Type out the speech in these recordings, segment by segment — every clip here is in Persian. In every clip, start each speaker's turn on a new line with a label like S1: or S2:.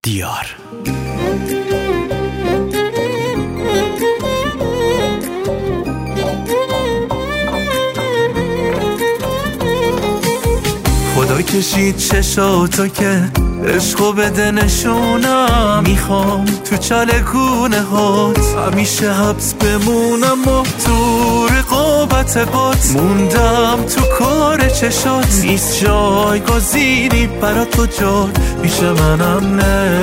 S1: دیار. خدا کشید چشاتو که عشقو بده نشونم، میخوام تو چالکونه هات همیشه حبس بمونم و تو رقابت بات موندم تو کار چشات، نیست جایگزینی برا تو جاد پیش منم نه.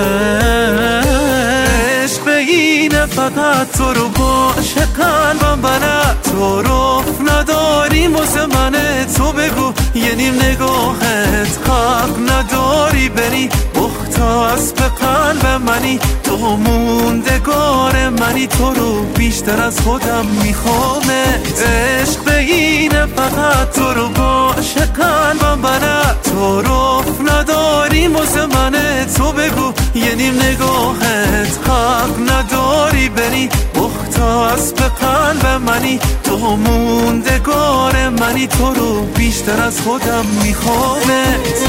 S1: عشق به اینه فقط تو رو باشه قلبم بلد تو رفت نداری واسه منه، تو بگو یه نیم نگاهت حق نداری بری مختص به قلب منی، تو موندگار منی، تو رو بیشتر از خودم میخوامت. عشق به اینه فقط تو رو باشه قلبم بلد تو رفت نداری واسه منه، تو بگو یه نیم نگاهت حق نداری بری مختص به قلب منی، تو موندگار منی، تو رو بیشتر از خودم میخوامت.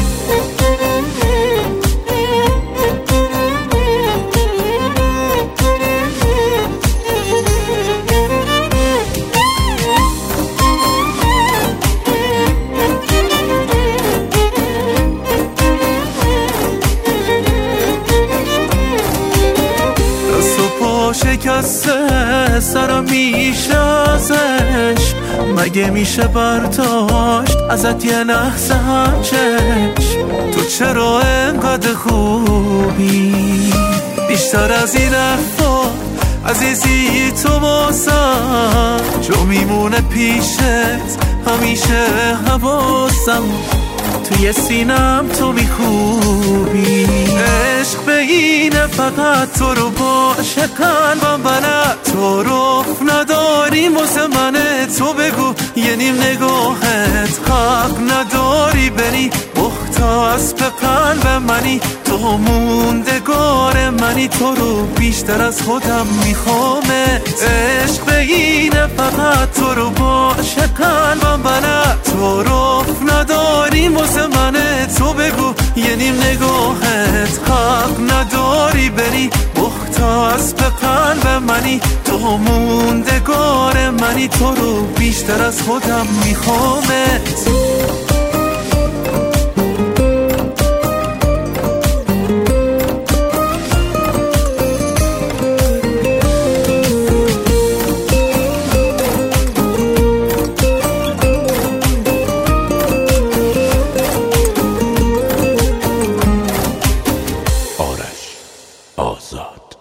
S1: شکسته سرم میشه ازش، مگه میشه برداشت ازت یه لحظه هم چشم؟ تو چرا انقدر خوبی بیشتر از این حرفا عزیزی، تو واسم جو میمونه پیشت همیشه حواسم، توی سینم تو میخوبی. عشق به اینه فقط تو رو باشه قلبم بلد تو رفت نداری واسه منه، تو بگو یه نیم نگاهت حق نداری بری مختص به قلب منی، تو موندگار منی، تو رو بیشتر از خودم میخوامت. عشق به اینه فقط تو رو باشه قلبم بلد تو رفت نداری واسه منه، تو بگو یه نیم نگاهت حق نداری بری مختص به قلب منی، تو موندگار منی، تو رو بیشتر از خودم میخوامت.
S2: آرش آزاد.